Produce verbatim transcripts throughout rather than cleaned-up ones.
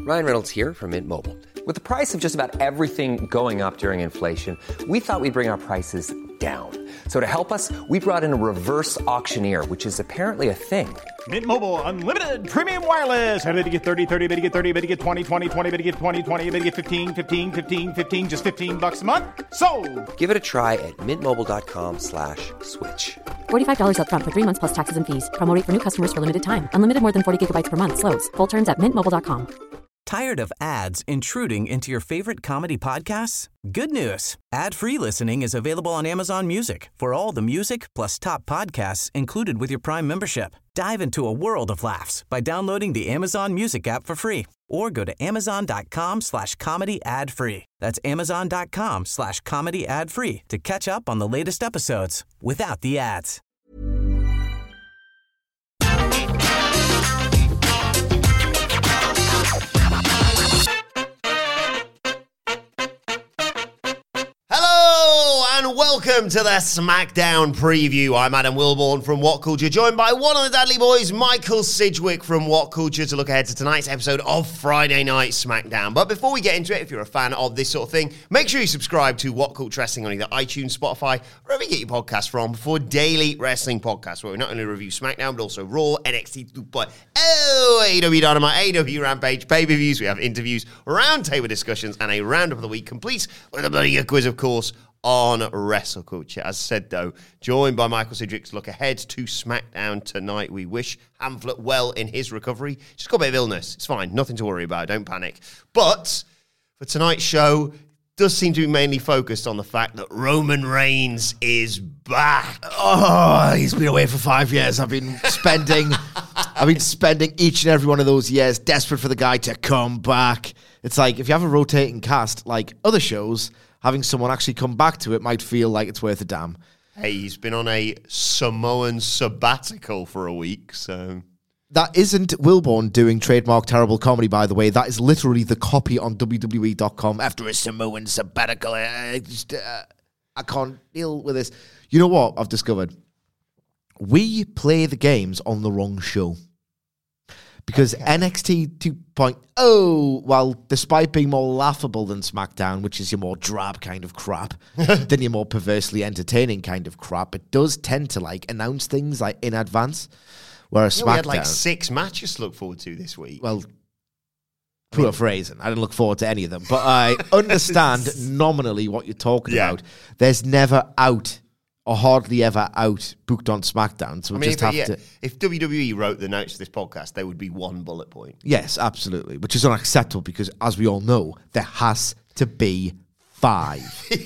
Ryan Reynolds here from Mint Mobile. With the price of just about everything going up during inflation, we thought we'd bring our prices down. So to help us, we brought in a reverse auctioneer, which is apparently a thing. Mint Mobile Unlimited Premium Wireless. How to get thirty, thirty, how to get thirty, how to get twenty, twenty, twenty, how to get twenty, twenty, how to get fifteen, fifteen, fifteen, fifteen, just fifteen bucks a month? Sold! Give it a try at mintmobile.com slash switch. forty-five dollars up front for three months plus taxes and fees. Promo rate for new customers for limited time. Unlimited more than forty gigabytes per month. Slows full terms at mint mobile dot com. Tired of ads intruding into your favorite comedy podcasts? Good news. Ad-free listening is available on Amazon Music for all the music plus top podcasts included with your Prime membership. Dive into a world of laughs by downloading the Amazon Music app for free or go to amazon.com slash comedy ad free. That's amazon.com slash comedy ad free to catch up on the latest episodes without the ads. And welcome to the SmackDown preview. I'm Adam Wilborn from What Culture, joined by one of the Dudley Boys, Michael Sidgwick from What Culture, to look ahead to tonight's episode of Friday Night SmackDown. But before we get into it, if you're a fan of this sort of thing, make sure you subscribe to What Culture Wrestling on either iTunes, Spotify, wherever you get your podcasts from, for daily wrestling podcasts, where we not only review SmackDown, but also Raw, N X T two point oh, A E W Dynamite, A E W Rampage, pay-per-views. We have interviews, roundtable discussions, and a roundup of the week, complete with a bloody quiz, of course, on Wrestle Culture. As said, though, joined by Michael Sidgwick to look ahead to SmackDown tonight. We wish Hamflet well in his recovery. Just got a bit of illness. It's fine. Nothing to worry about. Don't panic. But for tonight's show, does seem to be mainly focused on the fact that Roman Reigns is back. Oh, he's been away for five years. I've been spending, I've been spending each and every one of those years desperate for the guy to come back. It's like if you have a rotating cast like other shows, having someone actually come back to it might feel like it's worth a damn. Hey, he's been on a Samoan sabbatical for a week, so... That isn't Wilborn doing trademark terrible comedy, by the way. That is literally the copy on W W E dot com. After a Samoan sabbatical, I, just, uh, I can't deal with this. You know what I've discovered? We play the games on the wrong show. Because okay. N X T two point oh, well, despite being more laughable than SmackDown, which is your more drab kind of crap, than your more perversely entertaining kind of crap, it does tend to, like, announce things, like, in advance. Whereas yeah, SmackDown... we had, like, six matches to look forward to this week. Well, poor I mean, phrasing. I didn't look forward to any of them. But I understand nominally what you're talking yeah. about. There's never out... or hardly ever out booked on SmackDown. So we I mean, just if, have yeah, to... If W W E wrote the notes to this podcast, there would be one bullet point. Yes, absolutely. Which is unacceptable because, as we all know, there has to be five.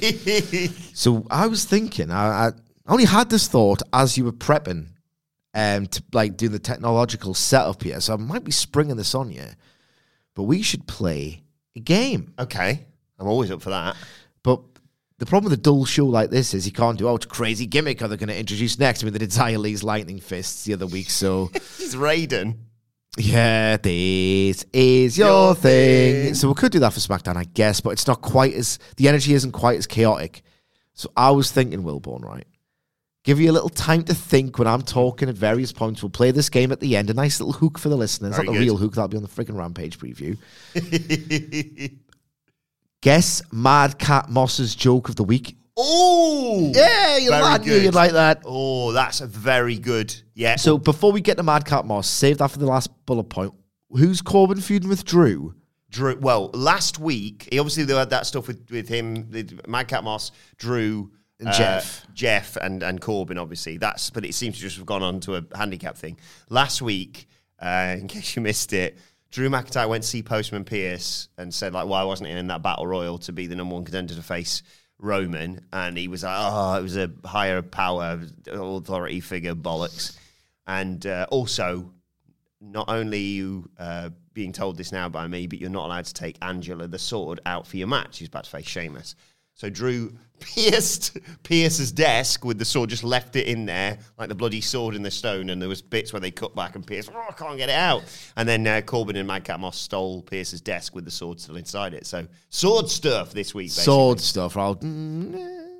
So I was thinking, I, I only had this thought as you were prepping um, to like do the technological setup here. So I might be springing this on you. But we should play a game. Okay. I'm always up for that. But... the problem with a dull show like this is you can't do, oh, it's a crazy gimmick are they going to introduce next? I mean, they did Xia Li's lightning fists the other week, so... He's Raiden. Yeah, this is your, your thing. thing. So we could do that for SmackDown, I guess, but it's not quite as... the energy isn't quite as chaotic. So I was thinking, Wilborn, right? Give you a little time to think when I'm talking at various points. We'll play this game at the end. A nice little hook for the listeners. Very not good. The real hook. That'll be on the freaking Rampage preview. Guess Mad Cat Moss's joke of the week. Oh! Yeah, you like you'd like that. Oh, that's a very good. Yeah. So before we get to Mad Cat Moss, save that for the last bullet point. Who's Corbin feuding with Drew? Drew. Well, last week, he obviously they had that stuff with, with him, with Mad Cat Moss, Drew, and uh, Jeff. Jeff and, and Corbin, obviously. That's but it seems to just have gone on to a handicap thing. Last week, uh, in case you missed it, Drew McIntyre went to see Postman Pierce and said, like, why wasn't he in that Battle Royal to be the number one contender to face Roman? And he was like, oh, it was a higher power, authority figure bollocks. And uh, also, not only are you uh, being told this now by me, but you're not allowed to take Angela the Sword out for your match. He's about to face Sheamus. So Drew pierced Pierce's desk with the sword, just left it in there, like the bloody sword in the stone, and there was bits where they cut back and Pierce, oh, I can't get it out. And then uh, Corbin and Madcap Moss stole Pierce's desk with the sword still inside it. So sword stuff this week, basically. Sword stuff. I'll...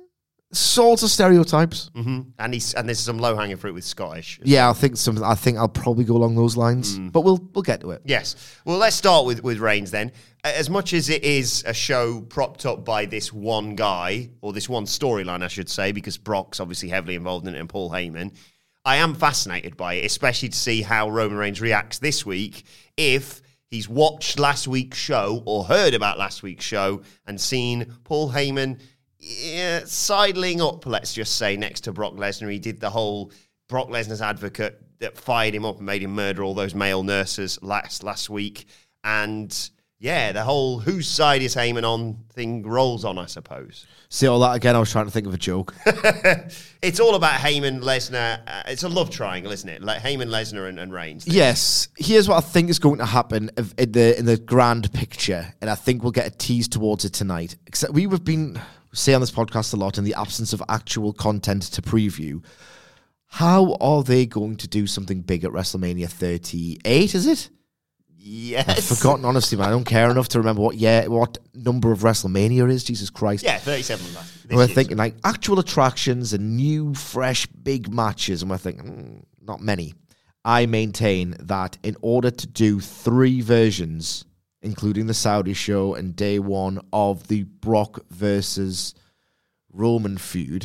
sorts of stereotypes. Mm-hmm. And he's and there's some low hanging fruit with Scottish. Yeah, I think some. I think I'll probably go along those lines, mm. but we'll we'll get to it. Yes. Well, let's start with with Reigns then. As much as it is a show propped up by this one guy, or this one storyline, I should say, because Brock's obviously heavily involved in it and Paul Heyman, I am fascinated by it, especially to see how Roman Reigns reacts this week if he's watched last week's show or heard about last week's show and seen Paul Heyman yeah, sidling up, let's just say, next to Brock Lesnar. He did the whole Brock Lesnar's advocate that fired him up and made him murder all those male nurses last last week. And yeah, the whole whose side is Heyman on thing rolls on, I suppose. See all that again? I was trying to think of a joke. It's all about Heyman, Lesnar. Uh, it's a love triangle, isn't it? Like Heyman, Lesnar, and, and Reigns. Yes. Here's what I think is going to happen in the in the grand picture, and I think we'll get a tease towards it tonight. Except we have been say on this podcast a lot in the absence of actual content to preview. How are they going to do something big at WrestleMania thirty-eight? Is it? Yes. I've forgotten, honestly, man. I don't care enough to remember what yeah, what number of WrestleMania is. Jesus Christ. Yeah, thirty-seven. And we're thinking like actual attractions and new, fresh, big matches. And we're thinking, mm, not many. I maintain that in order to do three versions, including the Saudi show and day one of the Brock versus Roman feud,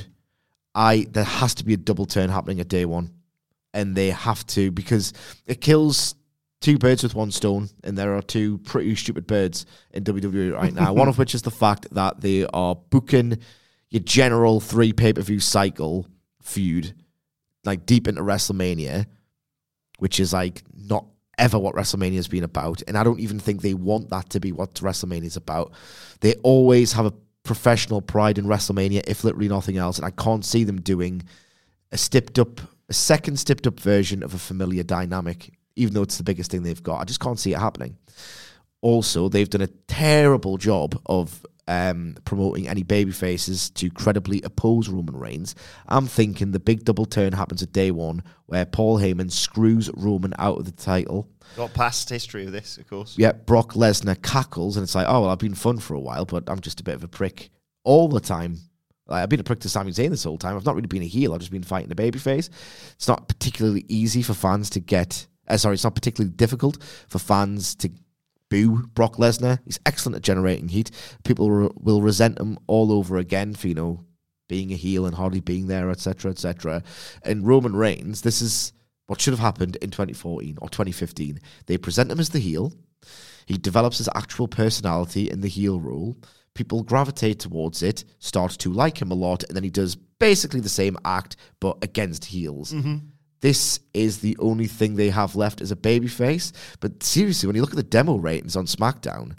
I there has to be a double turn happening at day one. And they have to, because it kills two birds with one stone, and there are two pretty stupid birds in W W E right now. One of which is the fact that they are booking your general three pay-per-view cycle feud like deep into WrestleMania, which is like not ever what WrestleMania has been about, and I don't even think they want that to be what WrestleMania is about. They always have a professional pride in WrestleMania, if literally nothing else, and I can't see them doing a stepped up, a second stepped up version of a familiar dynamic, even though it's the biggest thing they've got. I just can't see it happening. Also, they've done a terrible job of um, promoting any baby faces to credibly oppose Roman Reigns. I'm thinking the big double turn happens at day one, where Paul Heyman screws Roman out of the title. Got past history of this, of course. Yeah, Brock Lesnar cackles, and it's like, oh, well, I've been fun for a while, but I'm just a bit of a prick all the time. Like, I've been a prick to Sami Zayn this whole time. I've not really been a heel. I've just been fighting a babyface. It's not particularly easy for fans to get... Uh, sorry, it's not particularly difficult for fans to boo Brock Lesnar. He's excellent at generating heat. People re- will resent him all over again for, you know, being a heel and hardly being there, et cetera, et cetera. And Roman Reigns, this is what should have happened in twenty fourteen or twenty fifteen. They present him as the heel. He develops his actual personality in the heel role. People gravitate towards it, start to like him a lot, and then he does basically the same act, but against heels. Mm-hmm. This is the only thing they have left as a babyface. But seriously, when you look at the demo ratings on SmackDown,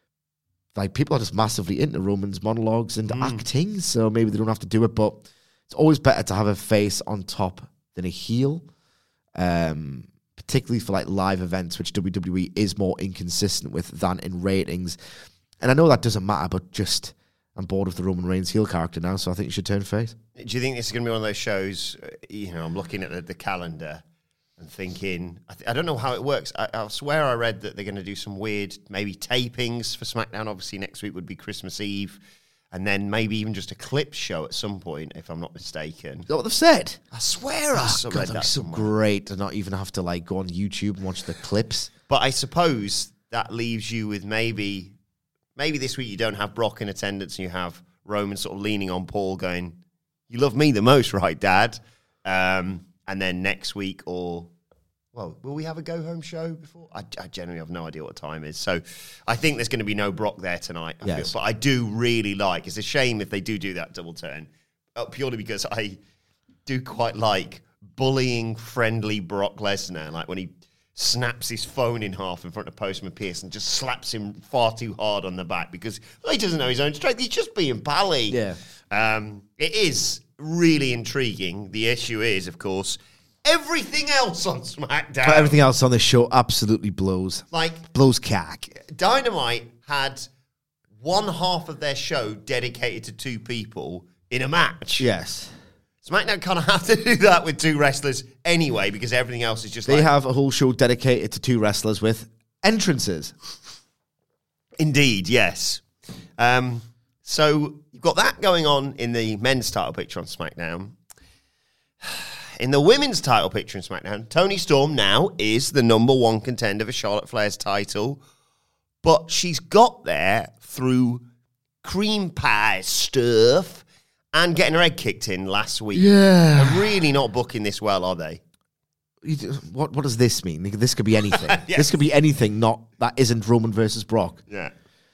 like people are just massively into Roman's monologues and mm. acting, so maybe they don't have to do it. But it's always better to have a face on top than a heel, um, particularly for like live events, which W W E is more inconsistent with than in ratings. And I know that doesn't matter, but just I'm bored of the Roman Reigns heel character now, so I think you should turn face. Do you think this is going to be one of those shows, you know, I'm looking at the, the calendar and thinking, I, th- I don't know how it works. I, I swear I read that they're going to do some weird, maybe tapings for SmackDown. Obviously, next week would be Christmas Eve. And then maybe even just a clip show at some point, if I'm not mistaken. Is that what they've said? I swear I oh, God, that'd be so great to not even have to like go on YouTube and watch the clips. But I suppose that leaves you with maybe, maybe this week you don't have Brock in attendance and you have Roman sort of leaning on Paul going, you love me the most, right, Dad? Um, and then next week or, well, will we have a go-home show before? I, I generally have no idea what the time is. So I think there's going to be no Brock there tonight. I yes. feel, but I do really like, it's a shame if they do do that double turn, uh, purely because I do quite like bullying friendly Brock Lesnar, like when he snaps his phone in half in front of Postman Pearce and just slaps him far too hard on the back because he doesn't know his own strength. He's just being pally. Yeah. Um, it is really intriguing. The issue is, of course, everything else on SmackDown. But everything else on this show absolutely blows. Like, blows cack. Dynamite had one half of their show dedicated to two people in a match. Yes. SmackDown kind of have to do that with two wrestlers anyway because everything else is just they like... have a whole show dedicated to two wrestlers with entrances. Indeed, yes. Um, So you've got that going on in the men's title picture on SmackDown. In the women's title picture in SmackDown, Toni Storm now is the number one contender for Charlotte Flair's title, but she's got there through cream pie stuff and getting her head kicked in last week. Yeah. They're really not booking this well, are they? What what does this mean? This could be anything. Yes. This could be anything not that isn't Roman versus Brock. Yeah.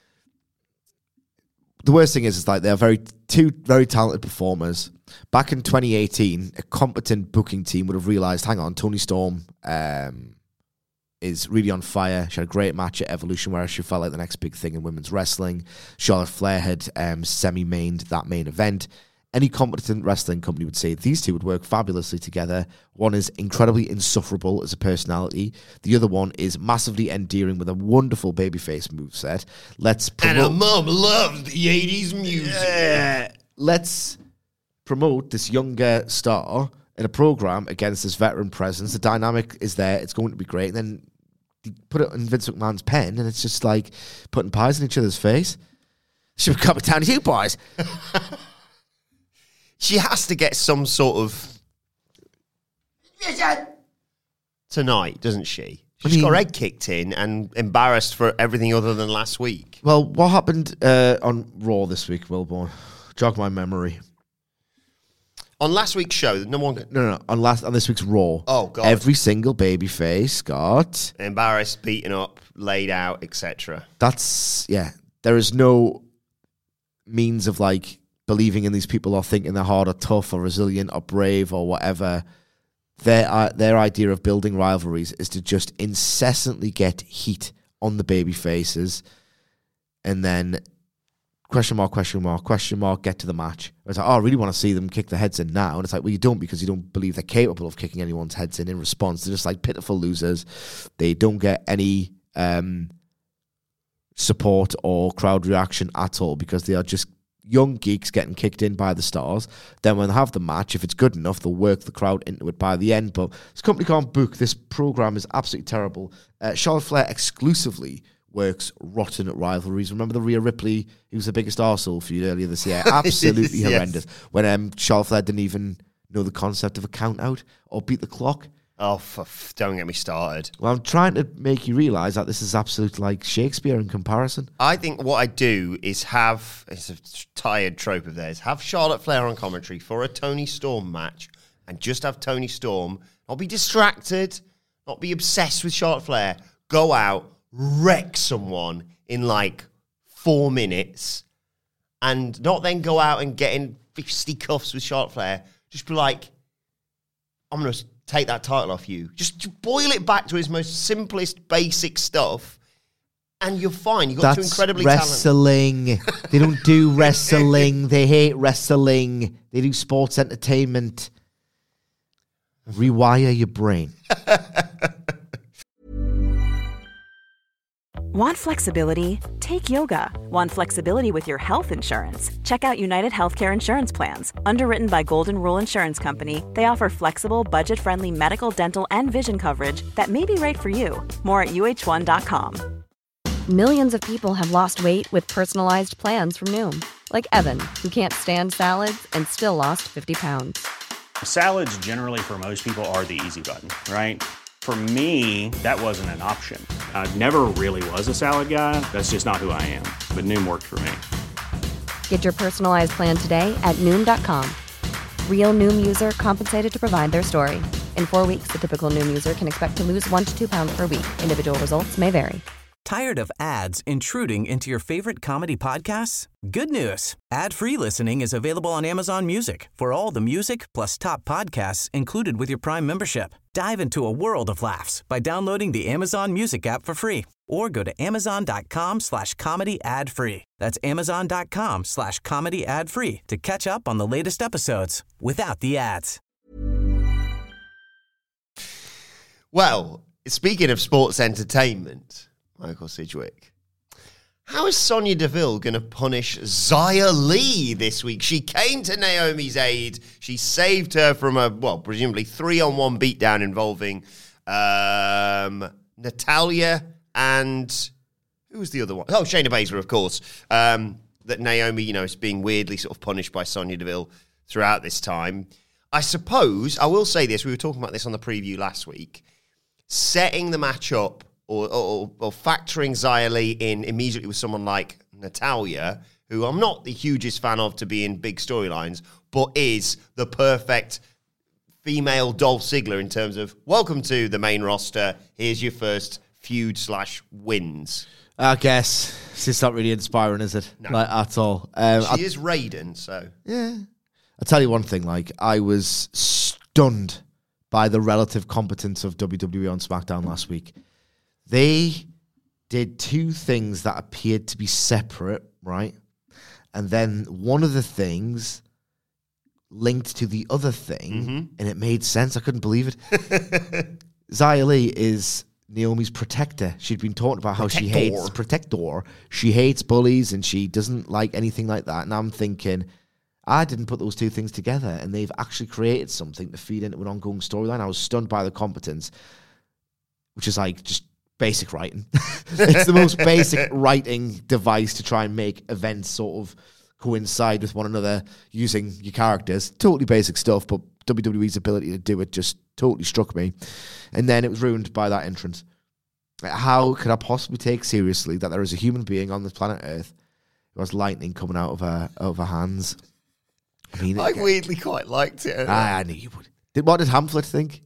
The worst thing is, is like they're very two very talented performers. Back in twenty eighteen, a competent booking team would have realized, hang on, Toni Storm um, is really on fire. She had a great match at Evolution where she felt like the next big thing in women's wrestling. Charlotte Flair had um, semi-mained that main event. Any competent wrestling company would say these two would work fabulously together. One is incredibly insufferable as a personality. The other one is massively endearing with a wonderful babyface moveset. Let's promote... And her mum loves the eighties music. Yeah. Let's promote this younger star in a program against this veteran presence. The dynamic is there. It's going to be great. And then you put it in Vince McMahon's pen, and it's just like putting pies in each other's face. Should come down to you, boys. She has to get some sort of tonight, doesn't she? She's I mean, got her head kicked in and embarrassed for everything other than last week. Well, what happened uh, on Raw this week, Wilborn? Jog my memory. On last week's show, the number one... No, no, no. On, last, on this week's Raw. Oh, God. Every single babyface got... Embarrassed, beaten up, laid out, et cetera. That's... Yeah. There is no means of, like... believing in these people or thinking they're hard or tough or resilient or brave or whatever. Their uh, their idea of building rivalries is to just incessantly get heat on the baby faces and then question mark, question mark, question mark, get to the match. It's like, oh, I really want to see them kick their heads in now. And it's like, well, you don't, because you don't believe they're capable of kicking anyone's heads in in response. They're just like pitiful losers. They don't get any um, support or crowd reaction at all because they are just young geeks getting kicked in by the stars. Then when they have the match, if it's good enough, they'll work the crowd into it by the end. But this company can't book. This program is absolutely terrible. Uh, Charlotte Flair exclusively works rotten at rivalries. Remember the Rhea Ripley, who was the biggest arsehole feud earlier this year? Absolutely yes. Horrendous. When um, Charlotte Flair didn't even know the concept of a count out or beat the clock. Oh, f- don't get me started. Well, I'm trying to make you realise that this is absolute like Shakespeare in comparison. I think what I do is have, it's a tired trope of theirs, have Charlotte Flair on commentary for a Toni Storm match and just have Toni Storm not be distracted, not be obsessed with Charlotte Flair, go out, wreck someone in like four minutes and not then go out and get in fisticuffs with Charlotte Flair. Just be like, I'm going to take that title off you. Just boil it back to his most simplest, basic stuff, and you're fine. You've got That's two incredibly wrestling. talented... They don't do wrestling. They hate wrestling. They do sports entertainment. Rewire your brain. Want flexibility? Take yoga. Want flexibility with your health insurance? Check out United Healthcare Insurance Plans. Underwritten by Golden Rule Insurance Company, they offer flexible, budget-friendly medical, dental, and vision coverage that may be right for you. More at U H one dot com. Millions of people have lost weight with personalized plans from Noom. Like Evan, who can't stand salads and still lost fifty pounds. Salads generally for most people are the easy button, right? For me, that wasn't an option. I never really was a salad guy. That's just not who I am. But Noom worked for me. Get your personalized plan today at Noom dot com. Real Noom user compensated to provide their story. In four weeks, the typical Noom user can expect to lose one to two pounds per week. Individual results may vary. Tired of ads intruding into your favorite comedy podcasts? Good news. Ad-free listening is available on Amazon Music for all the music plus top podcasts included with your Prime membership. Dive into a world of laughs by downloading the Amazon Music app for free or go to amazon.com slash comedy ad free. That's amazon.com slash comedy ad free to catch up on the latest episodes without the ads. Well, speaking of sports entertainment, Michael Sidgwick, how is Sonya Deville going to punish Xia Li this week? She came to Naomi's aid. She saved her from a, well, presumably three-on-one beatdown involving um, Natalya and... who was the other one? Oh, Shayna Baszler, of course. Um, that Naomi, you know, is being weirdly sort of punished by Sonya Deville throughout this time. I suppose, I will say this, we were talking about this on the preview last week, setting the match up or, or, or factoring Xia Li in immediately with someone like Natalya, who I'm not the hugest fan of to be in big storylines, but is the perfect female Dolph Ziggler in terms of, welcome to the main roster, here's your first feud slash wins. I guess it's not really inspiring, is it? No. Like, at all. Um, she I, is Raiden, so... Yeah. I'll tell you one thing, like, I was stunned by the relative competence of W W E on SmackDown last week. They did two things that appeared to be separate, right? And then one of the things linked to the other thing, mm-hmm. and it made sense. I couldn't believe it. Xia Li is Naomi's protector. She'd been talking about how protector. she hates protector. She hates bullies and she doesn't like anything like that. And I'm thinking, I didn't put those two things together, and they've actually created something to feed into an ongoing storyline. I was stunned by the competence, which is like just basic writing. It's the most basic writing device to try and make events sort of coincide with one another using your characters. Totally basic stuff, but W W E's ability to do it just totally struck me. And then it was ruined by that entrance. How could I possibly take seriously that there is a human being on this planet Earth who has lightning coming out of her, of her hands? I mean, I weirdly quite liked it. I, I knew you would. Did, what did Hamflet think?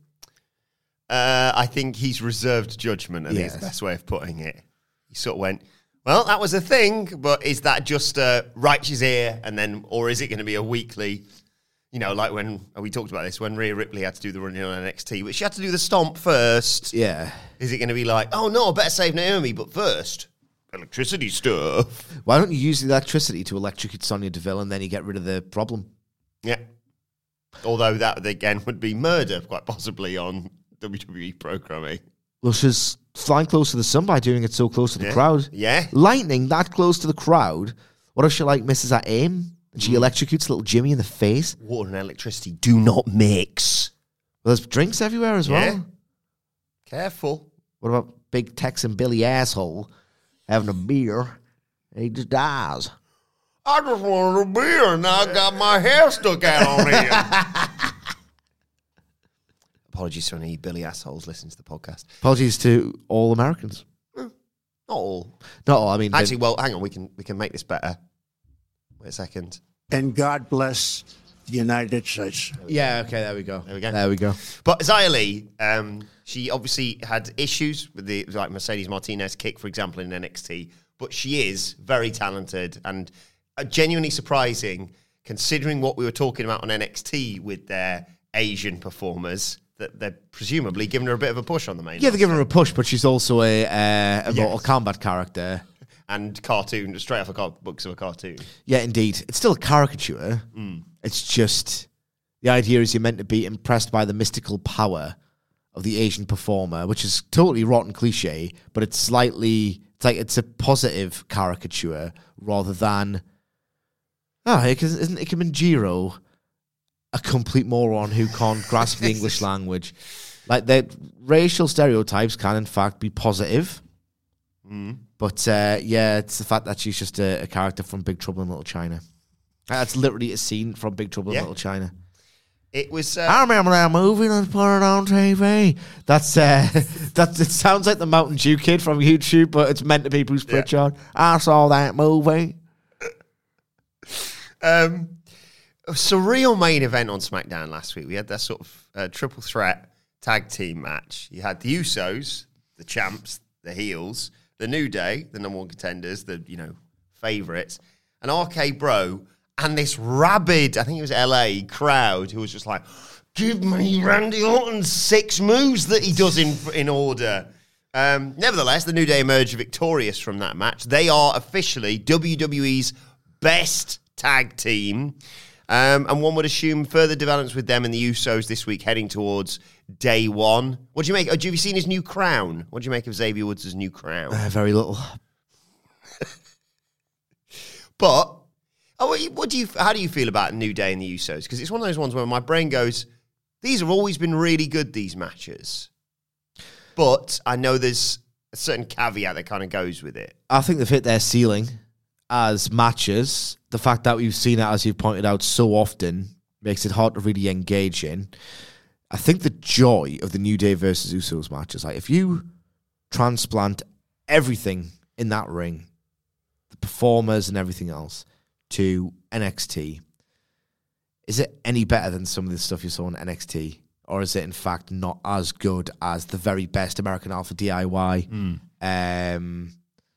Uh, I think he's reserved judgment, I think Yes. is the best way of putting it. He sort of went, well, that was a thing, but is that just uh, right she's here, and then, or is it going to be a weekly, you know, like when, we talked about this, when Rhea Ripley had to do the run-in on N X T, but she had to do the stomp first. Yeah. Is it going to be like, oh no, I better save Naomi, but first, electricity stuff. Why don't you use the electricity to electrocute Sonya Deville and then you get rid of the problem? Yeah. Although that, again, would be murder, quite possibly, on W W E programming. Well, she's flying close to the sun by doing it so close to the Yeah. crowd. Yeah. Lightning that close to the crowd. What if she, like, misses her aim and she mm. electrocutes little Jimmy in the face? Water and electricity do not mix. Well, there's drinks everywhere as Yeah. well. Careful. What about big Texan Billy asshole having a beer? He just dies. I just wanted a beer, and now I got my hair stuck out on here. Apologies to any Billy assholes listening to the podcast. Apologies to all Americans. Not all. Not all, I mean... Actually, well, hang on, we can we can make this better. Wait a second. And God bless the United States. Yeah, okay, there we go. There we go. There we go. But Xia Li, um, she obviously had issues with the like Mercedes Martinez kick, for example, in N X T, but she is very talented and uh, genuinely surprising, considering what we were talking about on N X T with their Asian performers, that they're presumably giving her a bit of a push on the main. Yeah, they're giving her a push, but she's also a, uh, a Yes. Mortal Kombat character. And cartoon, straight off a car- books of a cartoon. Yeah, indeed. It's still a caricature. Mm. It's just, the idea is you're meant to be impressed by the mystical power of the Asian performer, which is totally rotten cliche, but it's slightly, it's like it's a positive caricature rather than, oh, isn't Ikemenjiro a complete moron who can't grasp the English language? Like, the racial stereotypes can, in fact, be positive. Mm. But, uh, yeah, it's the fact that she's just a, a character from Big Trouble in Little China. That's literally a scene from Big Trouble Yeah. in Little China. It was... Uh, I remember that movie, let's put it on T V. That's, uh, that's, it sounds like the Mountain Dew kid from YouTube, but it's meant to be Bruce Pritchard. Yeah. I saw that movie. Um, a surreal main event on SmackDown last week. We had that sort of uh, triple threat tag team match. You had the Usos, the champs, the heels, the New Day, the number one contenders, the, you know, favourites, and R K Bro, and this rabid, I think it was L A crowd who was just like, give me Randy Orton's six moves that he does in in order. Um, nevertheless, the New Day emerged victorious from that match. They are officially W W E's best tag team. Um, and one would assume further developments with them and the Usos this week heading towards day one. What do you make? Oh, have you seen his new crown? What do you make of Xavier Woods' new crown? Uh, very little. But oh, what do you? How do you feel about New Day and the Usos? Because it's one of those ones where my brain goes, these have always been really good, these matches. But I know there's a certain caveat that kind of goes with it. I think they've hit their ceiling. as matches, the fact that we've seen it, as you've pointed out, so often makes it hard to really engage in. I think the joy of the New Day versus Usos matches, like if you transplant everything in that ring, the performers and everything else, to N X T, is it any better than some of the stuff you saw in N X T? Or is it, in fact, not as good as the very best American Alpha D I Y? Mm. Um,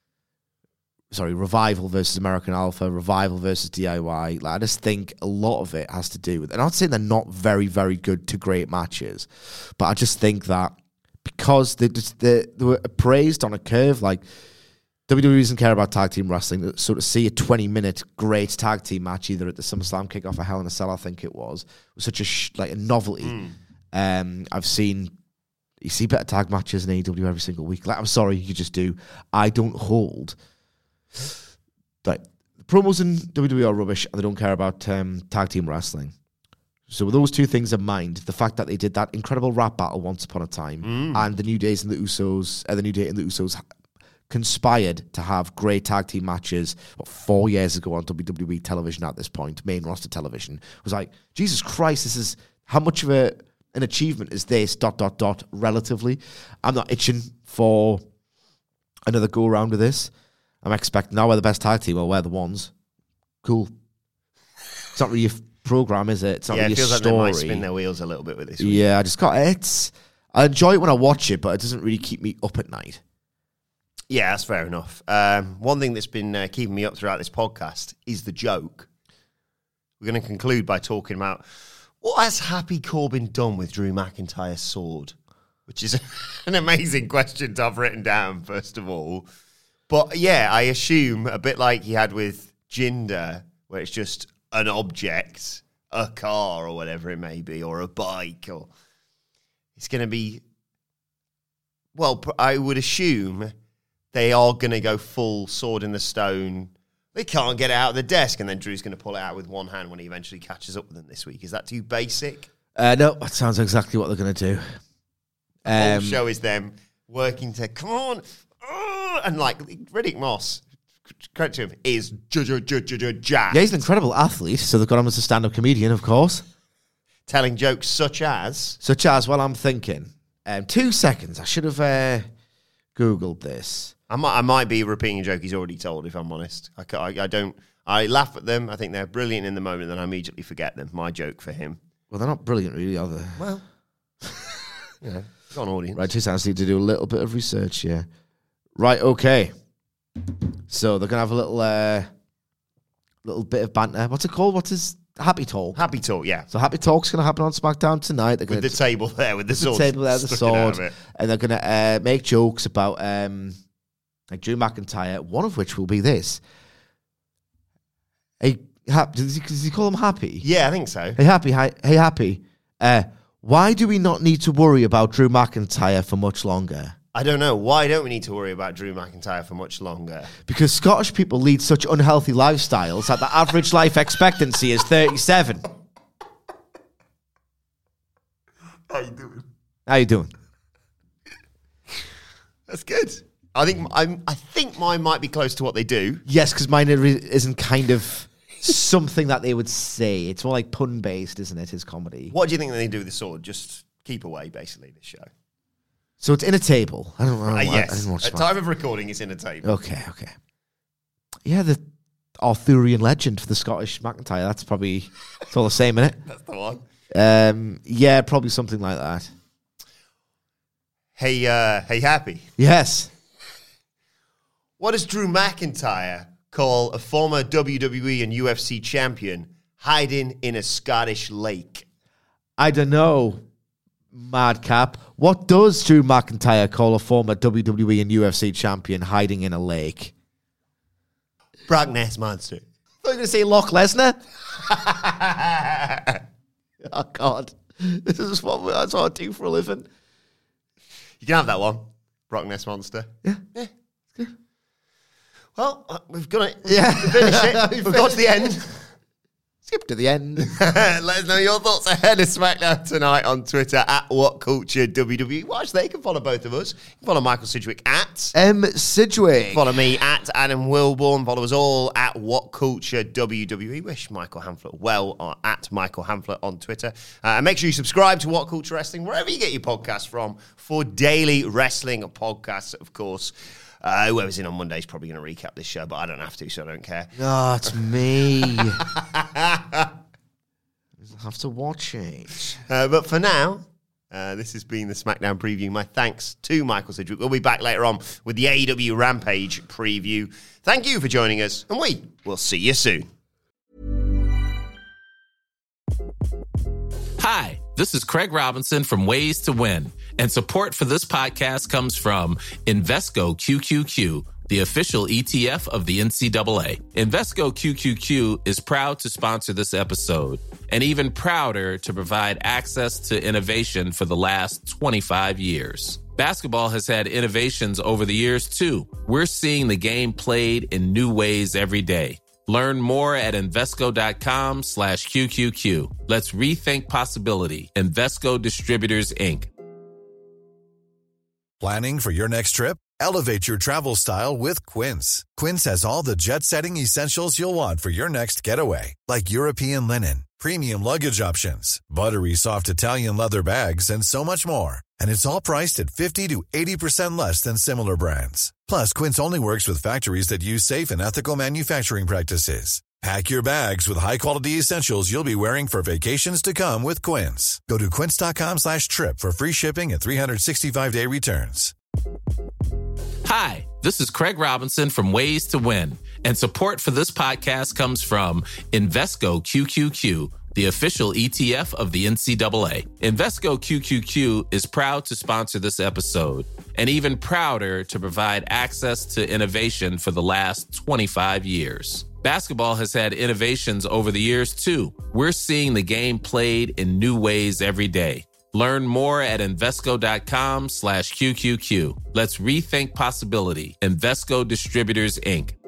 sorry, Revival versus American Alpha, Revival versus D I Y. Like, I just think a lot of it has to do with, and I'm not saying they're not very, very good to great matches, but I just think that because they, just, they, they were praised on a curve, like W W E doesn't care about tag team wrestling, so to see a twenty-minute great tag team match either at the SummerSlam kickoff or Hell in a Cell, I think it was, was such a sh- like a novelty. Mm. Um, I've seen, you see better tag matches in A E W every single week. Like, I'm sorry, you just do. I don't hold. Like, the promos in W W E are rubbish, and they don't care about um, tag team wrestling. So with those two things in mind, the fact that they did that incredible rap battle once upon a time, mm. and the New Days and the Usos, uh, the New Day and the Usos conspired to have great tag team matches, what, four years ago on W W E television at this point, main roster television, was like, Jesus Christ, this is, how much of a an achievement is this, dot, dot, dot, relatively. I'm not itching for another go-around with this. I'm expecting, now we're the best tag team, well, we're the ones. Cool. It's not really a program, is it? It's not yeah, really it feels a story. Like they might spin their wheels a little bit with this week. Yeah, I just got, it's, I enjoy it when I watch it, but it doesn't really keep me up at night. Yeah, that's fair enough. Um, one thing that's been uh, keeping me up throughout this podcast is the joke. We're going to conclude by talking about what has Happy Corbin done with Drew McIntyre's sword? Which is an amazing question to have written down, first of all. But yeah, I assume a bit like he had with Jinder, where it's just an object, a car or whatever it may be, or a bike, or it's going to be, well, I would assume they are going to go full sword in the stone. They can't get it out of the desk, and then Drew's going to pull it out with one hand when he eventually catches up with them this week. Is that too basic? Uh, no, that sounds exactly what they're going to do. The um, whole show is them working to, come on, uh, and like, Riddick Moss, credit to him, is jacked. Yeah, he's an incredible athlete, so they've got him as a stand-up comedian, of course. Telling jokes such as? Such as, well, I'm thinking. Um, two seconds, I should have uh, Googled this. I might, I might be repeating a joke he's already told, if I'm honest. I, I, I don't. I laugh at them. I think they're brilliant in the moment, then I immediately forget them. My joke for him. Well, they're not brilliant, really, are they? Well, you know, got an audience. Right, two seconds. I need to do a little bit of research here. Right, okay. So they're gonna have a little, uh, little bit of banter. What's it called? What's his Happy Talk? Happy Talk, yeah. So Happy Talk's gonna happen on SmackDown tonight. They're with gonna the table there, with the sword. The table there, the sword, and they're gonna uh, make jokes about. Um, Like Drew McIntyre, one of which will be this. Hey, happy, does, he, does he call him Happy? Yeah, I think so. Hey, Happy, hi, hey, Happy. Uh, why do we not need to worry about Drew McIntyre for much longer? I don't know. Why don't we need to worry about Drew McIntyre for much longer? Because Scottish people lead such unhealthy lifestyles that the average life expectancy is thirty-seven. How you doing? How you doing? That's good. I think I'm. I think mine might be close to what they do. Yes, because mine isn't kind of something that they would say. It's more like pun based, isn't it? His comedy. What do you think they do with the sword? Just keep away, basically. This show. So it's in a table. I don't know. Uh, I, yes. I didn't watch At Smack. time of recording, it's in a table. Okay. Okay. Yeah, the Arthurian legend for the Scottish McIntyre. That's probably it's all the same, isn't it? That's the one. Um. Yeah, probably something like that. Hey, uh, hey, Happy. Yes. What does Drew McIntyre call a former W W E and U F C champion hiding in a Scottish lake? I don't know, Madcap. What does Drew McIntyre call a former W W E and U F C champion hiding in a lake? Brock Ness Monster. I thought you were going to say Loch Lesnar. Oh, God. This is what, that's what I do for a living. You can have that one. Brock Ness Monster. Yeah. Yeah. Well, uh, we've got to yeah. finish it. We've got to the end. It's skip to the end. Let us know your thoughts ahead of SmackDown tonight on Twitter at WhatCultureWWE. Watch, they can follow both of us. You can follow Michael Sidgwick at M. Sidgwick. Follow me at Adam Wilborn. Follow us all at WhatCultureWWE. Wish Michael Hamflett well uh, at Michael Hamflett on Twitter. Uh, and make sure you subscribe to What Culture Wrestling, wherever you get your podcasts from, for daily wrestling podcasts, of course. Uh, whoever's in on Monday is probably going to recap this show, but I don't have to, so I don't care. Oh, it's me. I have to watch it. Uh, but for now, uh, this has been the SmackDown preview. My thanks to Michael Sidgwick. We'll be back later on with the A E W Rampage preview. Thank you for joining us, and we will see you soon. Hi, this is Craig Robinson from Ways to Win, and support for this podcast comes from Invesco Q Q Q, the official E T F of the N C double A. Invesco Q Q Q is proud to sponsor this episode, and even prouder to provide access to innovation for the last twenty-five years. Basketball has had innovations over the years, too. We're seeing the game played in new ways every day. Learn more at Invesco.com slash QQQ. Let's rethink possibility. Invesco Distributors, Incorporated. Planning for your next trip? Elevate your travel style with Quince. Quince has all the jet-setting essentials you'll want for your next getaway, like European linen, premium luggage options, buttery soft Italian leather bags, and so much more. And it's all priced at fifty to eighty percent less than similar brands. Plus, Quince only works with factories that use safe and ethical manufacturing practices. Pack your bags with high-quality essentials you'll be wearing for vacations to come with Quince. Go to quince.com slash trip for free shipping and three sixty-five day returns. Hi, this is Craig Robinson from Ways to Win, and support for this podcast comes from Invesco Q Q Q, the official E T F of the N C double A. Invesco Q Q Q is proud to sponsor this episode, and even prouder to provide access to innovation for the last twenty-five years. Basketball has had innovations over the years, too. We're seeing the game played in new ways every day. Learn more at Invesco.com slash QQQ. Let's rethink possibility. Invesco Distributors, Incorporated.